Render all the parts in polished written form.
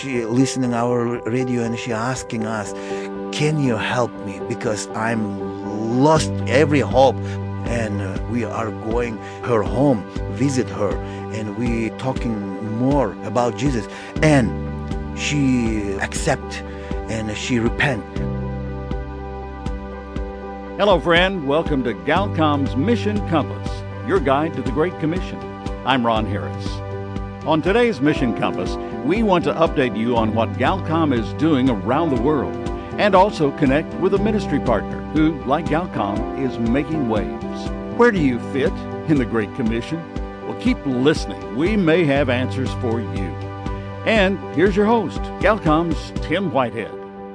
she listening our radio and she asking us, can you help me? Because I'm lost every hope. And we are going her home, visit her, and we talking more about Jesus. And she accept and she repent. Hello, friend. Welcome to Galcom's Mission Compass, your guide to the Great Commission. I'm Ron Harris. On today's Mission Compass, we want to update you on what Galcom is doing around the world and also connect with a ministry partner who, like Galcom, is making waves. Where do you fit in the Great Commission? Well, keep listening. We may have answers for you. And here's your host, Galcom's Tim Whitehead.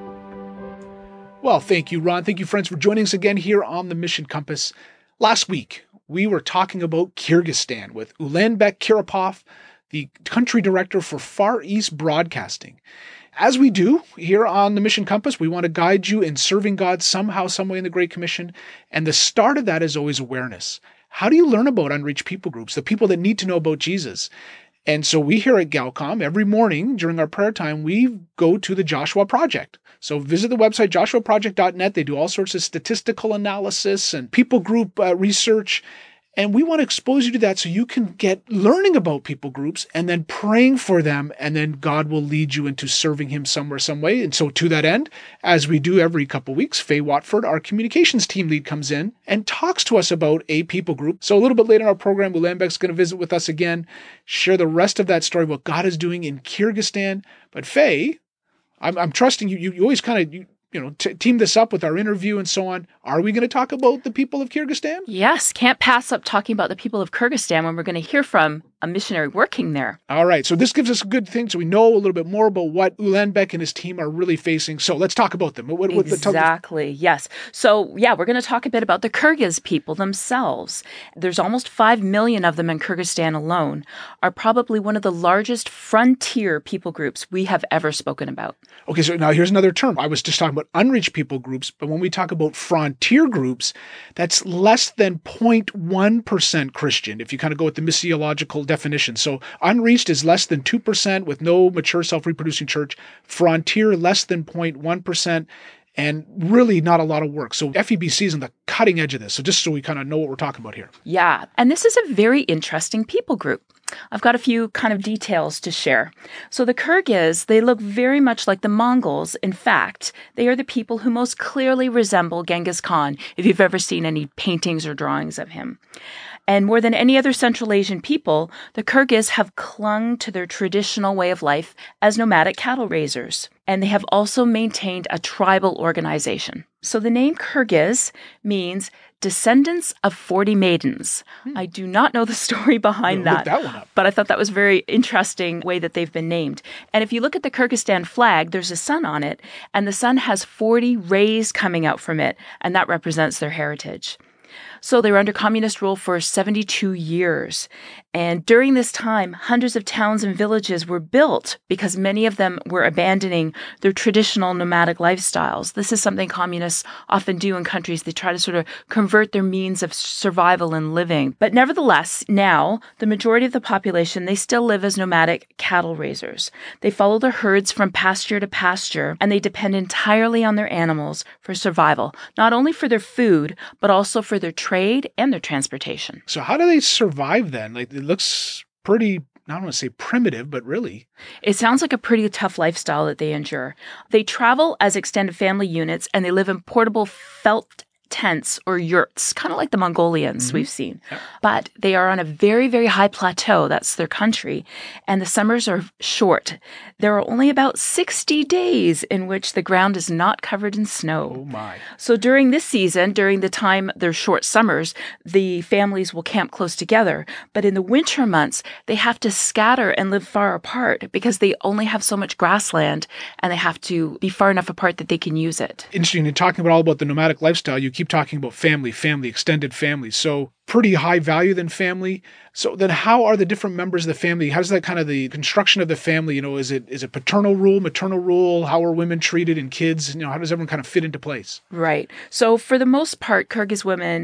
Well, thank you, Ron. Thank you, friends, for joining us again here on the Mission Compass. Last week, we were talking about Kyrgyzstan with Ulanbek Kirapov, the country director for Far East Broadcasting. As we do here on the Mission Compass, we want to guide you in serving God somehow, some way in the Great Commission. And the start of that is always awareness. How do you learn about unreached people groups, the people that need to know about Jesus? And so we here at Galcom, every morning during our prayer time, we go to the Joshua Project. So visit the website, joshuaproject.net. They do all sorts of statistical analysis and people group research. And we want to expose you to that so you can get learning about people groups and then praying for them. And then God will lead you into serving him somewhere, some way. And so to that end, as we do every couple of weeks, Faye Watford, our communications team lead, comes in and talks to us about a people group. So a little bit later in our program, Ulanbek's going to visit with us again, share the rest of that story, what God is doing in Kyrgyzstan. But Faye, I'm trusting you. You always kind of, team this up with our interview and so on. Are we going to talk about the people of Kyrgyzstan? Yes, can't pass up talking about the people of Kyrgyzstan when we're going to hear from a missionary working there. All right, so this gives us a good thing, so we know a little bit more about what Ulanbek and his team are really facing. So let's talk about them. Exactly, yes. So we're going to talk a bit about the Kyrgyz people themselves. There's almost 5 million of them in Kyrgyzstan alone, are probably one of the largest frontier people groups we have ever spoken about. Okay, so now here's another term. I was just talking about unreached people groups, but when we talk about frontier groups, that's less than 0.1% Christian, if you kind of go with the missiological definition. So unreached is less than 2% with no mature self-reproducing church. Frontier, less than 0.1%. And really not a lot of work. So FEBC is on the cutting edge of this. So just so we kind of know what we're talking about here. Yeah. And this is a very interesting people group. I've got a few kind of details to share. So the Kyrgyz, they look very much like the Mongols. In fact, they are the people who most clearly resemble Genghis Khan, if you've ever seen any paintings or drawings of him. And more than any other Central Asian people, the Kyrgyz have clung to their traditional way of life as nomadic cattle raisers. And they have also maintained a tribal organization. So the name Kyrgyz means descendants of 40 maidens. I do not know the story behind that, one up. But I thought that was a very interesting way that they've been named. And if you look at the Kyrgyzstan flag, there's a sun on it, and the sun has 40 rays coming out from it, and that represents their heritage. So they were under communist rule for 72 years. And during this time, hundreds of towns and villages were built because many of them were abandoning their traditional nomadic lifestyles. This is something communists often do in countries. They try to sort of convert their means of survival and living. But nevertheless, now, the majority of the population, they still live as nomadic cattle raisers. They follow their herds from pasture to pasture, and they depend entirely on their animals for survival, not only for their food, but also for their trade and their transportation. So how do they survive then? Like, it looks pretty, I don't want to say primitive, but really. It sounds like a pretty tough lifestyle that they endure. They travel as extended family units, and they live in portable felt tents or yurts, kind of like the Mongolians we've seen. Yeah. But they are on a very, very high plateau. That's their country. And the summers are short. There are only about 60 days in which the ground is not covered in snow. Oh, my. So during this season, during the time there's short summers, the families will camp close together. But in the winter months, they have to scatter and live far apart because they only have so much grassland, and they have to be far enough apart that they can use it. Interesting. And talking about all about the nomadic lifestyle, you keep talking about family, extended family. So pretty high value than family. So then how are the different members of the family? How does that kind of the construction of the family, is it paternal rule, maternal rule? How are women treated and kids? How does everyone kind of fit into place? Right. So for the most part, Kyrgyz women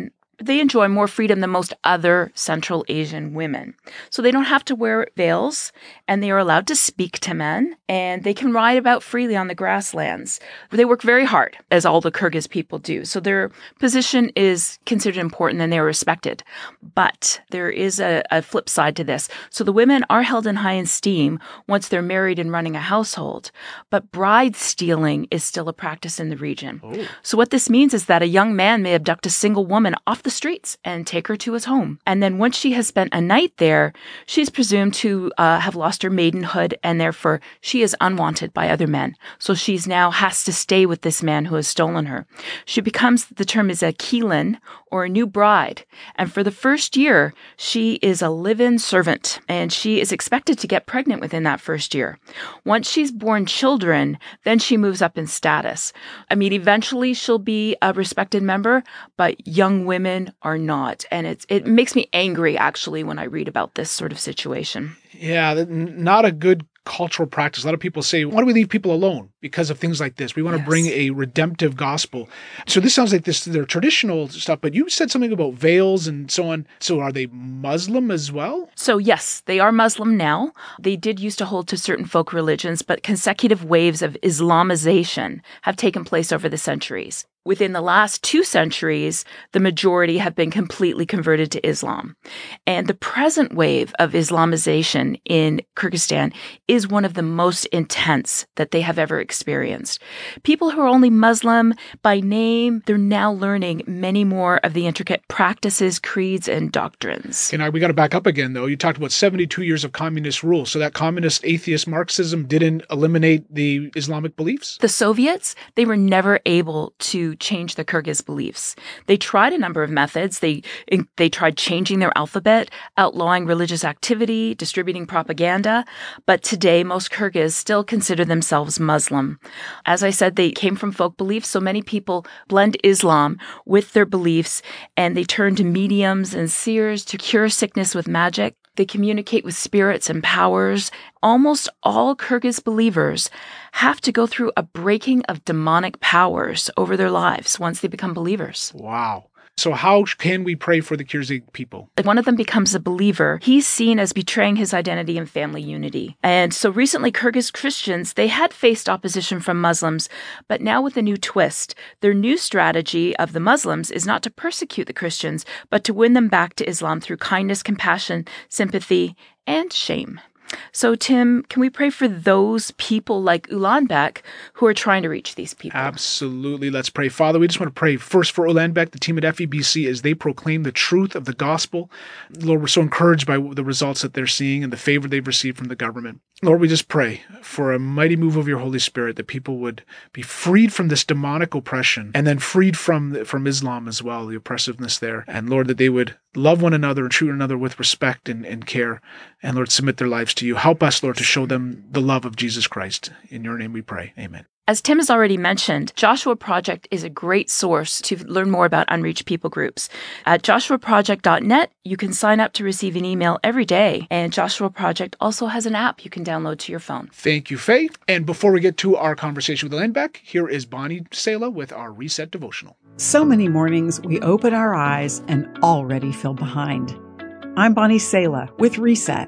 they enjoy more freedom than most other Central Asian women. So they don't have to wear veils, and they are allowed to speak to men, and they can ride about freely on the grasslands. They work very hard, as all the Kyrgyz people do. So their position is considered important and they're respected. But there is a flip side to this. So the women are held in high esteem once they're married and running a household. But bride stealing is still a practice in the region. Oh. So what this means is that a young man may abduct a single woman off the streets and take her to his home. And then once she has spent a night there, she's presumed to have lost her maidenhood, and therefore she is unwanted by other men. So she's now has to stay with this man who has stolen her. She becomes, the term is a kilin, or a new bride. And for the first year, she is a live-in servant, and she is expected to get pregnant within that first year. Once she's born children, then she moves up in status. I mean, eventually she'll be a respected member, but young women are not. And it makes me angry, actually, when I read about this sort of situation. Yeah, not a good cultural practice. A lot of people say, why do we leave people alone? Because of things like this. We want to bring a redemptive gospel. So this sounds like their traditional stuff, but you said something about veils and so on. So are they Muslim as well? So yes, they are Muslim now. They did used to hold to certain folk religions, but consecutive waves of Islamization have taken place over the centuries. Within the last 2 centuries, the majority have been completely converted to Islam. And the present wave of Islamization in Kyrgyzstan is one of the most intense that they have ever experienced. People who are only Muslim by name, they're now learning many more of the intricate practices, creeds, and doctrines. Okay, now we got to back up again, though. You talked about 72 years of communist rule. So that communist atheist Marxism didn't eliminate the Islamic beliefs? The Soviets, they were never able to change the Kyrgyz beliefs. They tried a number of methods. They tried changing their alphabet, outlawing religious activity, distributing propaganda. But today, most Kyrgyz still consider themselves Muslim. As I said, they came from folk beliefs, so many people blend Islam with their beliefs, and they turn to mediums and seers to cure sickness with magic. They communicate with spirits and powers. Almost all Kyrgyz believers have to go through a breaking of demonic powers over their lives once they become believers. Wow. So how can we pray for the Kyrgyz people? If one of them becomes a believer, he's seen as betraying his identity and family unity. And so recently, Kyrgyz Christians, they had faced opposition from Muslims, but now with a new twist. Their new strategy of the Muslims is not to persecute the Christians, but to win them back to Islam through kindness, compassion, sympathy, and shame. So, Tim, can we pray for those people like Ulanbek who are trying to reach these people? Absolutely. Let's pray. Father, we just want to pray first for Ulanbek, the team at FEBC, as they proclaim the truth of the gospel. Lord, we're so encouraged by the results that they're seeing and the favor they've received from the government. Lord, we just pray for a mighty move of your Holy Spirit, that people would be freed from this demonic oppression and then freed from Islam as well, the oppressiveness there. And Lord, that they would love one another and treat one another with respect and care. And Lord, submit their lives to you. Help us, Lord, to show them the love of Jesus Christ. In your name we pray. Amen. As Tim has already mentioned, Joshua Project is a great source to learn more about unreached people groups. At joshuaproject.net, you can sign up to receive an email every day. And Joshua Project also has an app you can download to your phone. Thank you, Faye. And before we get to our conversation with Ulanbek, here is Bonnie Sala with our Reset Devotional. So many mornings we open our eyes and already feel behind. I'm Bonnie Sala with Reset.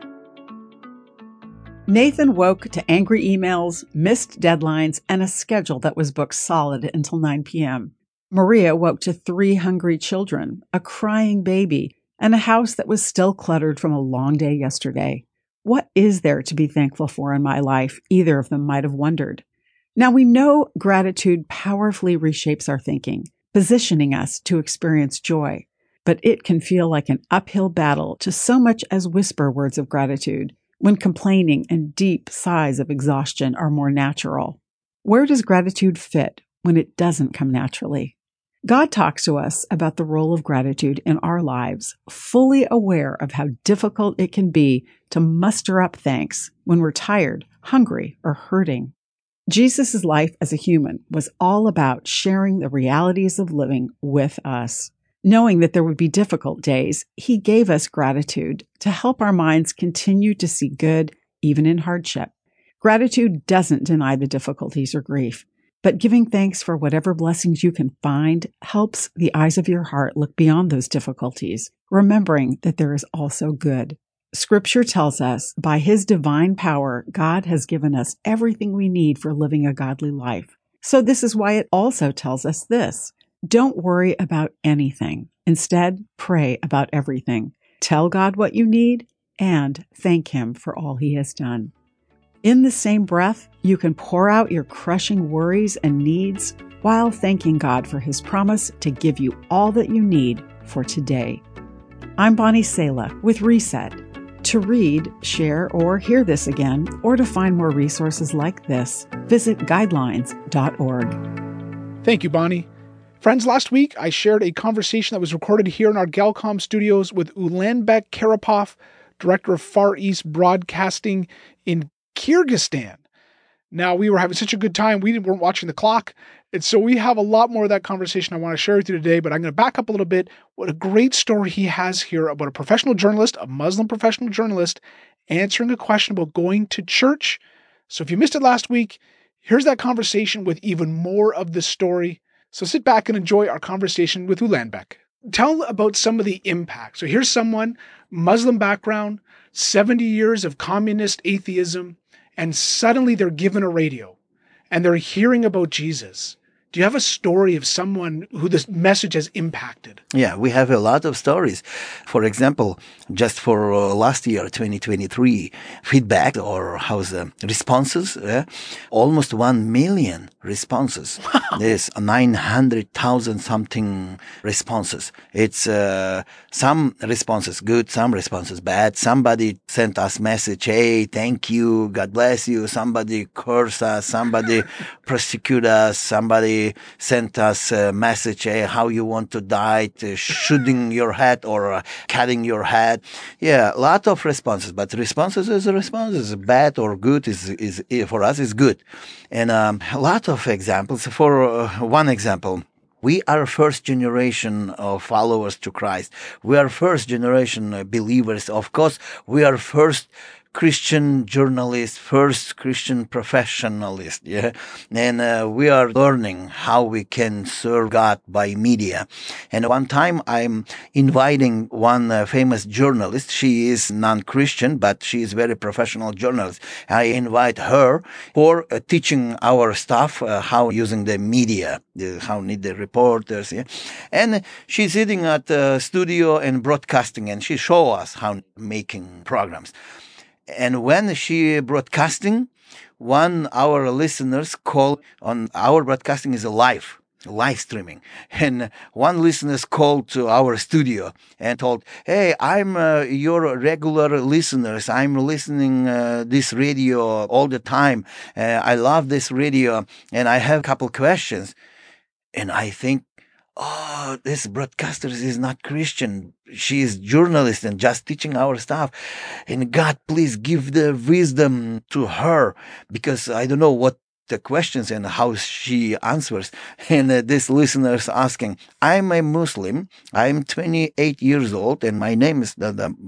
Nathan woke to angry emails, missed deadlines, and a schedule that was booked solid until 9 p.m. Maria woke to 3 hungry children, a crying baby, and a house that was still cluttered from a long day yesterday. What is there to be thankful for in my life? Either of them might have wondered. Now we know gratitude powerfully reshapes our thinking, positioning us to experience joy. But it can feel like an uphill battle to so much as whisper words of gratitude, when complaining and deep sighs of exhaustion are more natural. Where does gratitude fit when it doesn't come naturally? God talks to us about the role of gratitude in our lives, fully aware of how difficult it can be to muster up thanks when we're tired, hungry, or hurting. Jesus' life as a human was all about sharing the realities of living with us. Knowing that there would be difficult days, he gave us gratitude to help our minds continue to see good even in hardship. Gratitude doesn't deny the difficulties or grief. But giving thanks for whatever blessings you can find helps the eyes of your heart look beyond those difficulties, remembering that there is also good. Scripture tells us, by His divine power, God has given us everything we need for living a godly life. So this is why it also tells us this: don't worry about anything. Instead, pray about everything. Tell God what you need and thank Him for all He has done. In the same breath, you can pour out your crushing worries and needs while thanking God for His promise to give you all that you need for today. I'm Bonnie Sala with Reset. To read, share, or hear this again, or to find more resources like this, visit guidelines.org. Thank you, Bonnie. Friends, last week I shared a conversation that was recorded here in our Galcom studios with Ulanbek Karapov, Director of Far East Broadcasting in Kyrgyzstan. Now, we were having such a good time, we weren't watching the clock, and so we have a lot more of that conversation I want to share with you today, but I'm going to back up a little bit. What a great story he has here about a professional journalist, a Muslim professional journalist, answering a question about going to church. So if you missed it last week, here's that conversation with even more of the story. So sit back and enjoy our conversation with Ulanbek. Tell about some of the impact. So here's someone, Muslim background, 70 years of communist atheism, and suddenly they're given a radio and they're hearing about Jesus. Do you have a story of someone who this message has impacted? Yeah, we have a lot of stories. For example, just for last year, 2023, feedback or responses, almost 1 million responses. Wow. There's 900,000 something responses. It's some responses good, some responses bad. Somebody sent us message, hey, thank you, God bless you. Somebody curse us, somebody persecute us, somebody sent us a message, hey, how you want to die, shooting your head or cutting your head. Yeah, a lot of responses, but responses is responses. Bad or good is for us is good. And a lot of examples. For one example, we are first generation of followers to Christ. We are first generation believers. Of course, we are first Christian journalist, first Christian professionalist, yeah, and we are learning how we can serve God by media. And one time I'm inviting one famous journalist. She is non-Christian, but she is very professional journalist. I invite her for teaching our staff how using the media, how need the reporters, yeah. And she's sitting at the studio and broadcasting, and she show us how making programs. And when she broadcasting, one our listeners call on our broadcasting is a live streaming. And one listeners called to our studio and told, hey, I'm your regular listeners. I'm listening this radio all the time. I love this radio and I have a couple questions. And I think, oh, this broadcaster is not Christian. She is journalist and just teaching our stuff. And God, please give the wisdom to her because I don't know what the questions and how she answers. And this listener is asking, I'm a Muslim. I'm 28 years old and my name is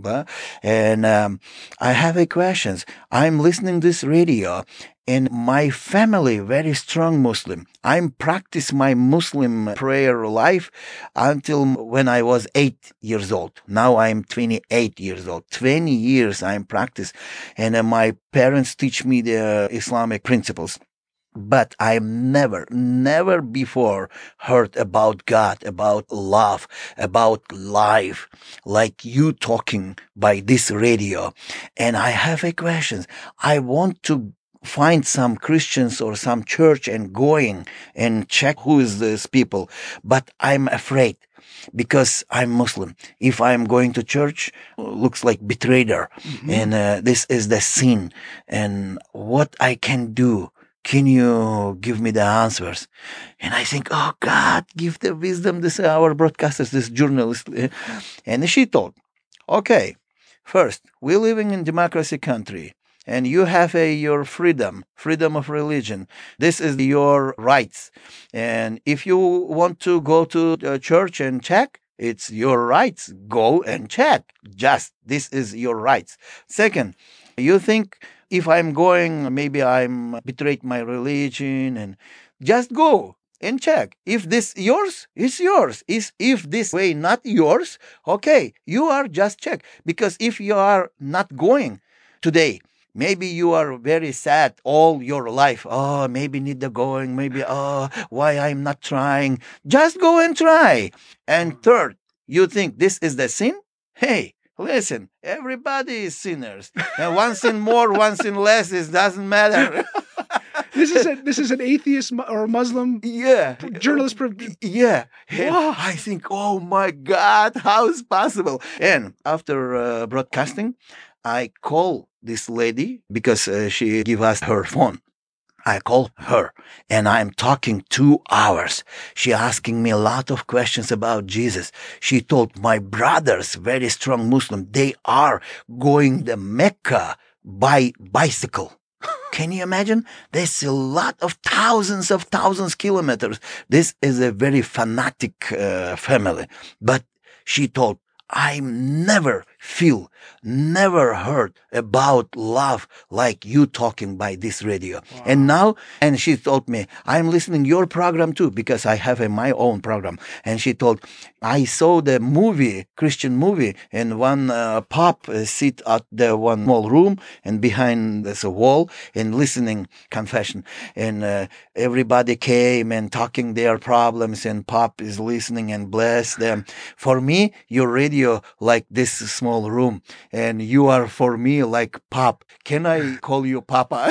and I have a questions. I'm listening this radio. And my family, very strong Muslim. I practice my Muslim prayer life until when I was 8 years old. Now I'm 28 years old. 20 years I practice. And my parents teach me the Islamic principles. But I never before heard about God, about love, about life, like you talking by this radio. And I have a question. I want to find some Christians or some church and going and check who is these people. But I'm afraid because I'm Muslim. If I'm going to church, looks like betrayer. Mm-hmm. And this is the sin. And what I can do? Can you give me the answers? And I think, oh God, give the wisdom. This our broadcasters, this journalist. And she told, okay, first, we're living in democracy country. And you have your freedom of religion. This is your rights. And if you want to go to the church and check, it's your rights. Go and check. Just, this is your rights. Second, you think If I'm going, maybe I'm betrayed my religion, and just go and check. If this yours, it's yours. If this way not yours, okay, you are just check. Because if you are not going today, maybe you are very sad all your life. Oh, maybe need the going. Maybe, why I'm not trying. Just go and try. And third, you think this is the sin? Hey, listen, everybody is sinners. And one sin more, one sin less, it doesn't matter. This is an atheist or Muslim journalist. Yeah. Wow. I think, oh my God, how is possible? And after broadcasting, I call this lady because she gave us her phone. I call her and I'm talking 2 hours. She asking me a lot of questions about Jesus. She told my brothers, very strong Muslim, they are going to Mecca by bicycle. Can you imagine? There's a lot of thousands kilometers. This is a very fanatic family. But she told, I never heard about love like you talking by this radio. Wow. And now, and she told me, I'm listening your program too, because I have my own program. And she told, I saw the movie, Christian movie, and one pop sit at the one small room and behind there's a wall and listening confession. And everybody came and talking their problems and pop is listening and bless them. For me, your radio like this small room, and you are for me like Pop. Can I call you Papa?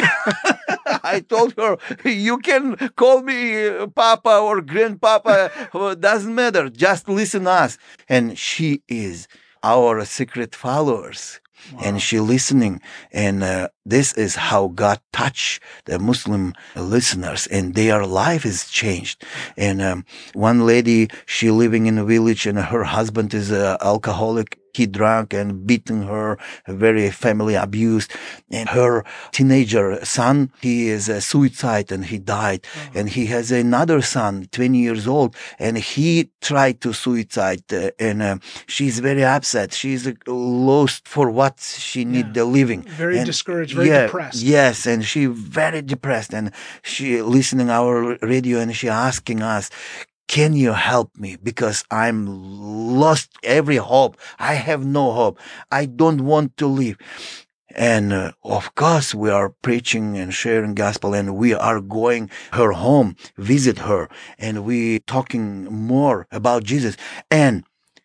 I told her, you can call me Papa or Grandpapa, doesn't matter, just listen us. And she is our secret followers. Wow. And she listening, and this is how God touched the Muslim listeners, and their life is changed. And one lady, she living in a village, and her husband is an alcoholic. He drank and beaten her, very family abused. And her teenager son, he is a suicide and he died. Oh. And he has another son, 20 years old, and he tried to suicide. And she's very upset. She's lost for what she need the living. Very discouraged, very depressed. Yes, and she very depressed. And she listening our radio and she asking us, can you help me? Because I'm lost every hope. I have no hope. I don't want to live. And of course, we are preaching and sharing gospel, and we are going her home, visit her, and we talking more about Jesus. And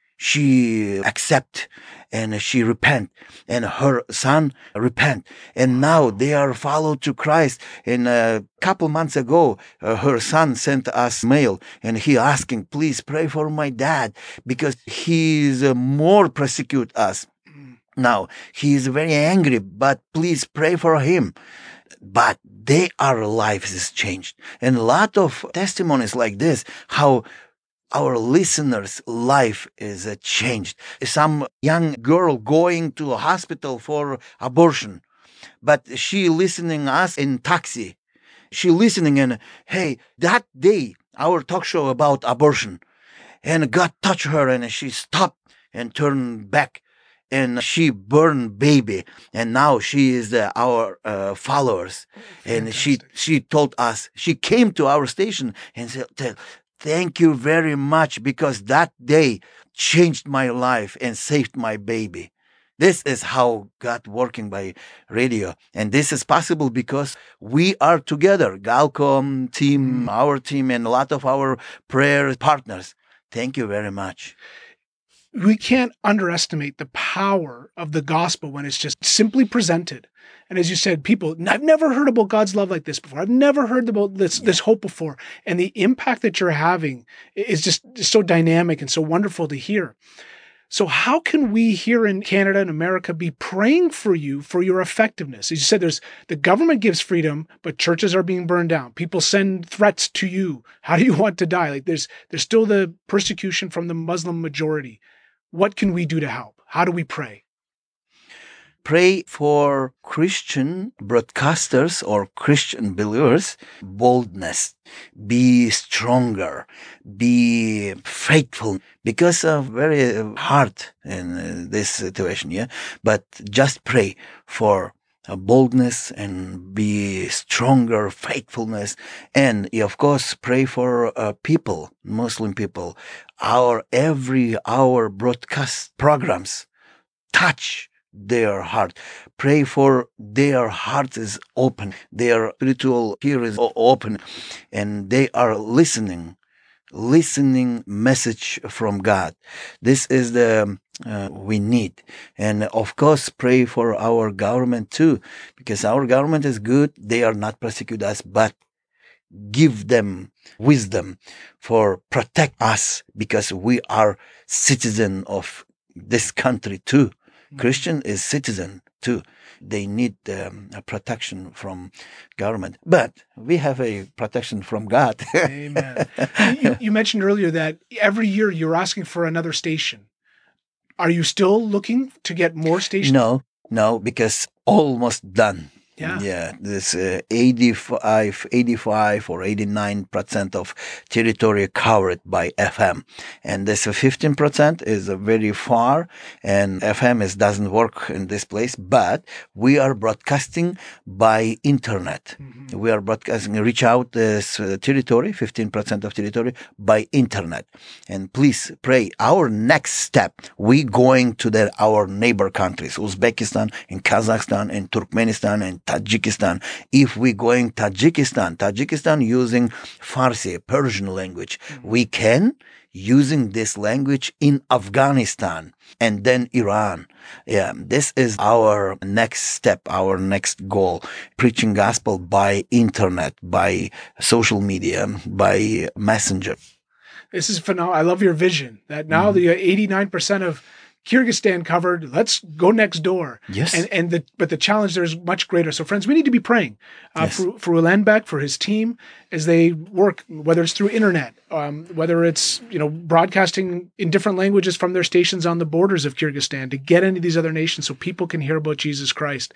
she accept and she repent, and her son repent, and now they are followed to Christ. And a couple months ago, her son sent us mail, and he asking, please pray for my dad because he is more persecute us. Now he is very angry, but please pray for him. But our lives is changed, and a lot of testimonies like this, how our listeners' life is changed. Some young girl going to a hospital for abortion, but she listening us in taxi. She listening and, hey, that day, our talk show about abortion, and God touched her and she stopped and turned back. And she burned baby, and now she is our followers. Fantastic. And she told us, she came to our station and said, thank you very much, because that day changed my life and saved my baby. This is how God working by radio. And this is possible because we are together, Galcom team, our team, and a lot of our prayer partners. Thank you very much. We can't underestimate the power of the gospel when it's just simply presented. And as you said, people, I've never heard about God's love like this before. I've never heard about this hope before. And the impact that you're having is just so dynamic and so wonderful to hear. So how can we here in Canada and America be praying for you for your effectiveness? As you said, the government gives freedom, but churches are being burned down. People send threats to you. How do you want to die? Like there's still the persecution from the Muslim majority. What can we do to help? How do we pray? Pray for Christian broadcasters or Christian believers, boldness, be stronger, be faithful, because of very hard in this situation, but just pray for boldness and be stronger, faithfulness. And of course, pray for people, Muslim people. Every hour broadcast programs touch their heart. Pray for their heart is open. Their spiritual ear is open and they are listening message from God. This is the we need. And of course, pray for our government too, because our government is good. They are not persecute us, but give them wisdom for protect us, because we are citizen of this country too. Christian is citizen too. They need a protection from government, but we have a protection from God. Amen. You mentioned earlier that every year you're asking for another station. Are you still looking to get more stations? No, because almost done. Yeah. This 85 or 89% of territory covered by FM. And this 15% is very far, and FM doesn't work in this place, but we are broadcasting by internet. Mm-hmm. We are broadcasting, reach out this territory, 15% of territory by internet. And please pray, our next step, we going to our neighbor countries, Uzbekistan and Kazakhstan and Turkmenistan and Tajikistan. If we going Tajikistan using Farsi, Persian language, we can using this language in Afghanistan and then Iran. Yeah, this is our next step, our next goal. Preaching gospel by internet, by social media, by messenger. This is phenomenal. I love your vision that now the 89% of Kyrgyzstan covered. Let's go next door. Yes. But the challenge there is much greater. So friends, we need to be praying for Ulanbek, for his team, as they work, whether it's through internet, whether it's, broadcasting in different languages from their stations on the borders of Kyrgyzstan to get into these other nations so people can hear about Jesus Christ.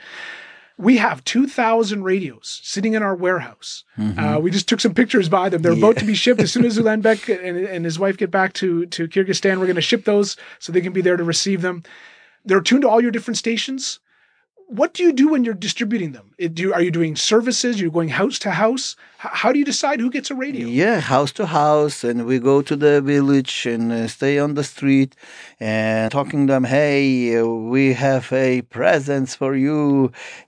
We have 2,000 radios sitting in our warehouse. Mm-hmm. We just took some pictures by them. They're about to be shipped. As soon as Ulanbek and his wife get back to Kyrgyzstan, we're going to ship those so they can be there to receive them. They're tuned to all your different stations. What do you do when you're distributing them? Are you doing services? You're going house to house? How do you decide who gets a radio? Yeah, house to house, and we go to the village and stay on the street and talking to them, hey, we have a presents for you,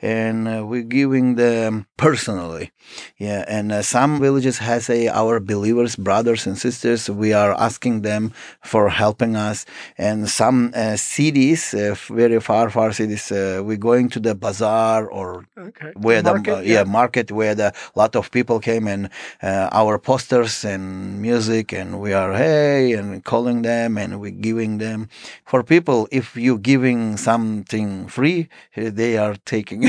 and we're giving them personally. Yeah, and some villages has our believers, brothers and sisters. We are asking them for helping us, and some cities, very far cities, we're going to the bazaar or where market where a lot of people came, and our posters and music, and we are and calling them, and we're giving them for people. If you giving something free, they are taking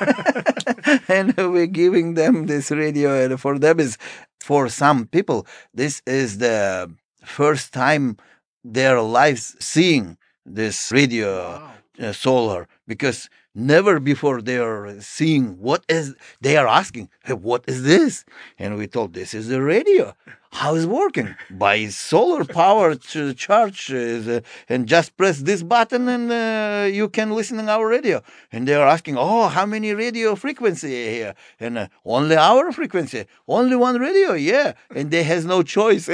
and we're giving them this radio, and for them is, for some people, this is the first time their lives seeing this radio. Wow. Solar, because never before they are seeing they are asking, hey, what is this? And we told, this is the radio. How is working? By solar power to charge, and just press this button and you can listen to our radio. And they are asking, how many radio frequency here? And only our frequency, only one radio, yeah. And they has no choice.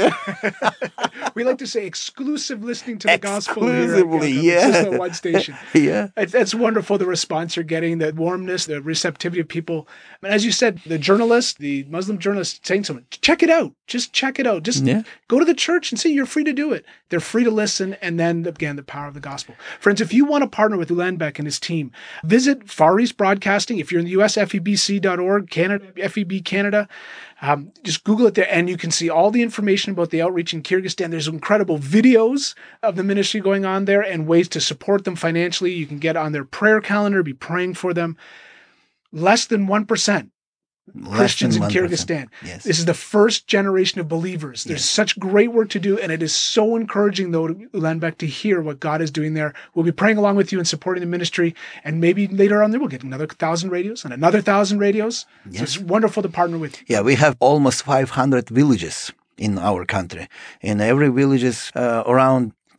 We like to say exclusive listening to the gospel here. Exclusively, yeah. It's just one station. Yeah. That's wonderful, the response you're getting, the warmness, the receptivity of people. And as you said, the Muslim journalist saying something, check it out. Just check it out. Just go to the church and see. You're free to do it. They're free to listen. And then, again, the power of the gospel. Friends, if you want to partner with Ulanbek and his team, visit Far East Broadcasting. If you're in the US, febc.org, Canada, FEB Canada. Just Google it there, and you can see all the information about the outreach in Kyrgyzstan. There's incredible videos of the ministry going on there and ways to support them financially. You can get on their prayer calendar, be praying for them. Less than 1%. Christians in Kyrgyzstan. Yes. This is the first generation of believers. There's such great work to do, and it is so encouraging, though, Ulanbek, to hear what God is doing there. We'll be praying along with you and supporting the ministry, and maybe later on there we'll get another 1,000 radios and another 1,000 radios. Yes. So it's wonderful to partner with you. Yeah, we have almost 500 villages in our country. In every village is around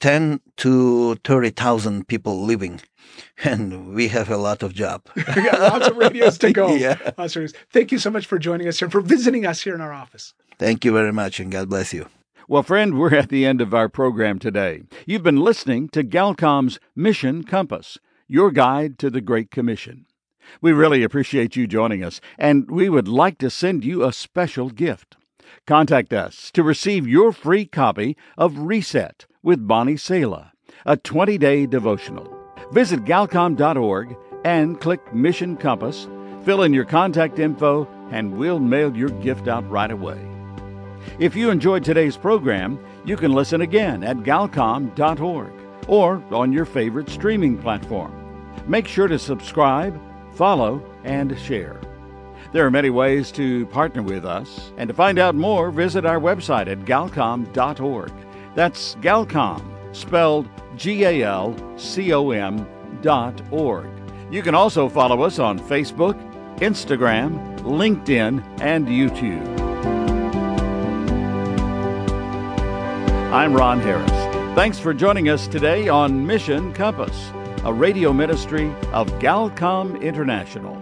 10 to 30,000 people living, and we have a lot of job. We got lots of radios to go. Yeah. Thank you so much for joining us here, for visiting us here in our office. Thank you very much, and God bless you. Well, friend, we're at the end of our program today. You've been listening to Galcom's Mission Compass, your guide to the Great Commission. We really appreciate you joining us, and we would like to send you a special gift. Contact us to receive your free copy of Reset with Bonnie Sala, a 20-day devotional. Visit galcom.org and click Mission Compass, fill in your contact info, and we'll mail your gift out right away. If you enjoyed today's program, you can listen again at galcom.org or on your favorite streaming platform. Make sure to subscribe, follow, and share. There are many ways to partner with us, and to find out more, visit our website at galcom.org. That's Galcom, spelled GALCOM.org. You can also follow us on Facebook, Instagram, LinkedIn, and YouTube. I'm Ron Harris. Thanks for joining us today on Mission Compass, a radio ministry of Galcom International.